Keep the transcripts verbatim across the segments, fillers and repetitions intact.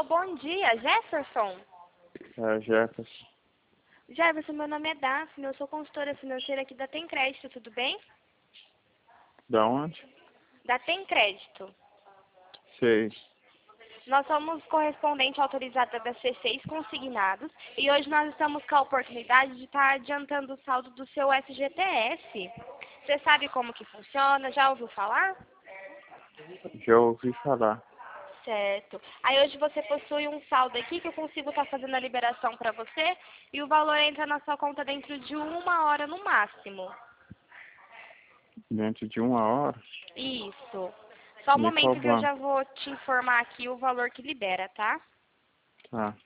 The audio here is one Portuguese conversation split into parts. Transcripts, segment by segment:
Alô, bom dia, Jefferson? É, Jefferson. Jefferson, meu nome é Daphne, eu sou consultora financeira aqui da Tem Crédito, tudo bem? Da onde? Da Tem Crédito. Sei. Nós somos correspondente autorizada da C seis Consignados e hoje nós estamos com a oportunidade de estar adiantando o saldo do seu F G T S. Você sabe como que funciona? Já ouviu falar? Já ouvi falar. Certo. Aí hoje você possui um saldo aqui que eu consigo estar fazendo a liberação para você e o valor entra na sua conta dentro de uma hora no máximo. Dentro de uma hora? Isso. Só um E qual momento que eu banco? já vou te informar aqui o valor que libera, tá? Tá.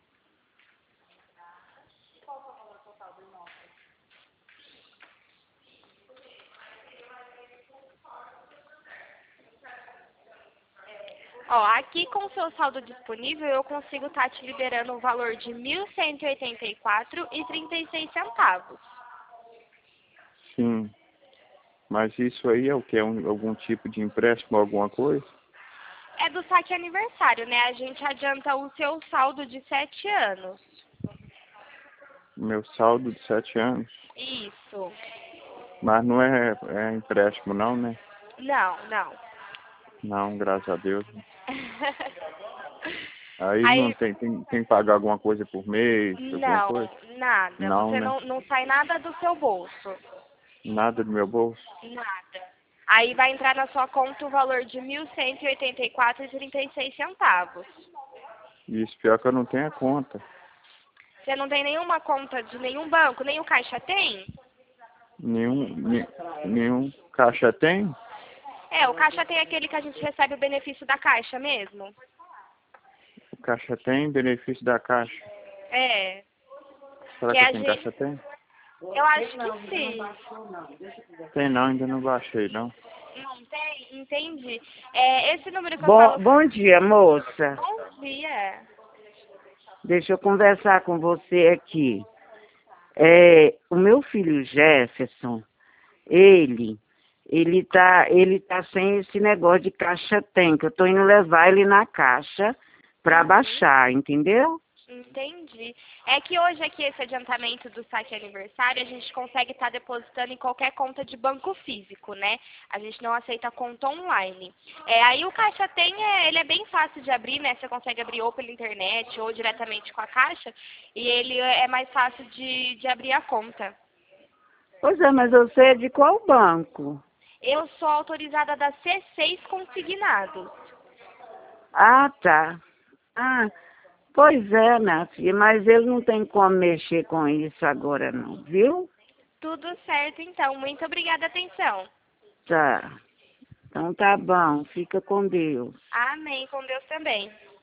Ó, aqui com o seu saldo disponível eu consigo estar te liberando o valor de mil cento e oitenta e quatro reais e trinta e seis centavos. Sim. Mas isso aí é o que? É um, algum tipo de empréstimo, alguma coisa? É do saque aniversário, né? A gente adianta o seu saldo de sete anos. Meu saldo de sete anos. Isso. Mas não é, é empréstimo não, né? Não, não. Não, graças a Deus. Aí não Aí, tem, tem, tem que pagar alguma coisa por mês, alguma não, coisa? nada. Não, Você né? não, não sai nada do seu bolso. Nada do meu bolso? Nada. Aí vai entrar na sua conta o valor de mil cento e oitenta e quatro reais e trinta e seis centavos. Isso, pior que eu não tenho a conta. Você não tem nenhuma conta de nenhum banco, nem o Caixa tem? Nenhum, ne- nenhum caixa tem? É, o Caixa tem aquele que a gente recebe o benefício da Caixa mesmo. O caixa tem, benefício da caixa. É, Será que que a tem gente... caixa tem? Eu acho que sim. Tem não, ainda não baixei não. Não tem? Entendi. É, esse número que eu Bom, falo... bom dia, moça. Bom dia. Deixa eu conversar com você aqui. É, o meu filho Jefferson, ele, ele tá, ele tá sem esse negócio de caixa tem, que eu tô indo levar ele na caixa para Uhum. baixar, entendeu? Entendi. É que hoje aqui esse adiantamento do saque aniversário a gente consegue estar depositando em qualquer conta de banco físico, né? A gente não aceita conta online. É, aí o Caixa Tem, é, ele é bem fácil de abrir, né? Você consegue abrir ou pela internet ou diretamente com a Caixa e ele é mais fácil de, de abrir a conta. Pois é, mas você é de qual banco? Eu sou autorizada da C seis Consignados. Ah, tá. Ah, pois é, minha filha, mas ele não tem como mexer com isso agora não, viu? Tudo certo, então. Muito obrigada, atenção. Tá. Então tá bom, fica com Deus. Amém. Com Deus também.